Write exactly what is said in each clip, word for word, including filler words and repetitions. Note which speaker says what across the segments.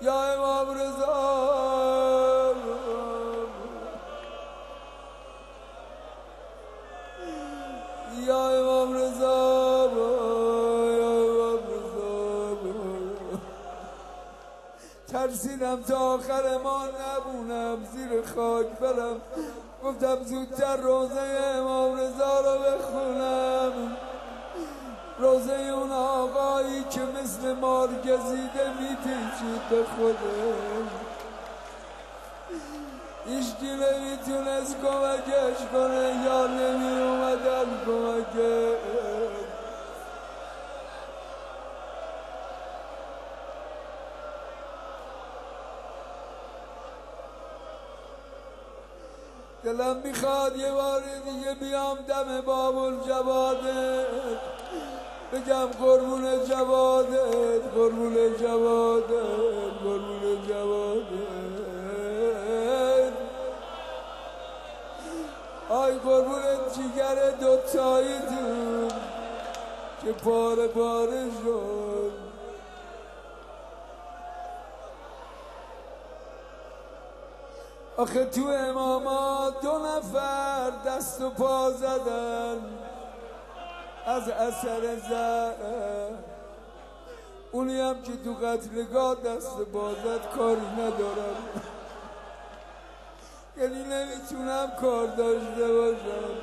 Speaker 1: یا امام رضا یا امام رضا یا امام رضا ترسیدم تا آخر ما نبونم زیر خاک برم، گفتم زودتر روزه امام رضا رو بخونم، روزه اون آقایی که مثل مار گزیده میپیچید به خودش، هیچکی نمیتونست کمکش کنه یا نمی اومدن کمکش. دلم میخواد یه بار دیگه بیام دم باب الجواده بگم قربون جوادت قربون جوادت قربون جوادت آی قربون جیگر دوتاییتون که پاره پاره شد. آخه تو امامات دو نفر دست و پا زدن از اثر زد، اونی هم که تو قتلگاه دست پا زد کاری ندارم، یعنی نمیتونم کار داشته باشم.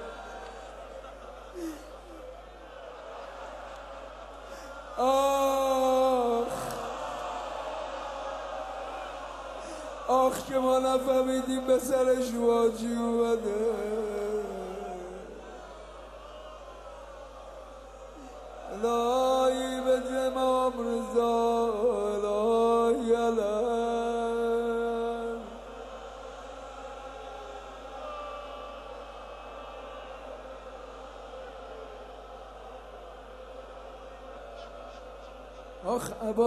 Speaker 1: آخ آخ که ما نفهمیدیم به سرش واجی اومده. الهی به امام رضا الهی الهی آخ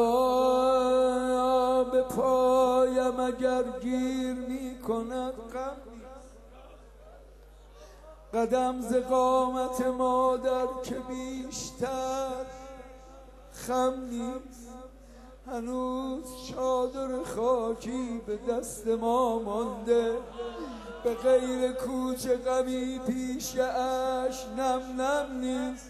Speaker 1: ابا به پایم اگر گیر می کند غم قدم ز قامت مادر که بیشتر خم نیست، هنوز چادر خاکی به دست ما مانده، به غیر کوچه غمی پیش اش نم نم نیست،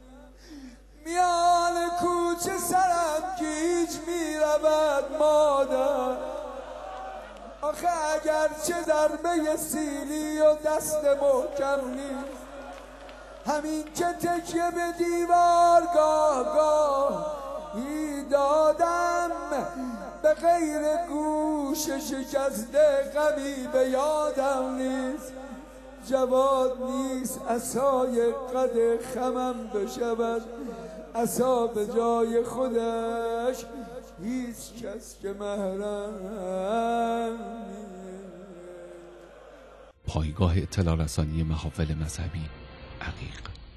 Speaker 1: میان کوچه سرم گیج میرود مادر، آخه اگر چه ضربه سیلی و دست محکم نیست، همین که تکیه به دیوار گاه گاهی دادم، به غیر گوش شکسته غمی به یادم نیست، جواد نیست عصای قد خمم بشود، عصا به جای خودش هیچ کس که محرم.
Speaker 2: پایگاه اطلاع رسانی محافل مذهبی عقیق.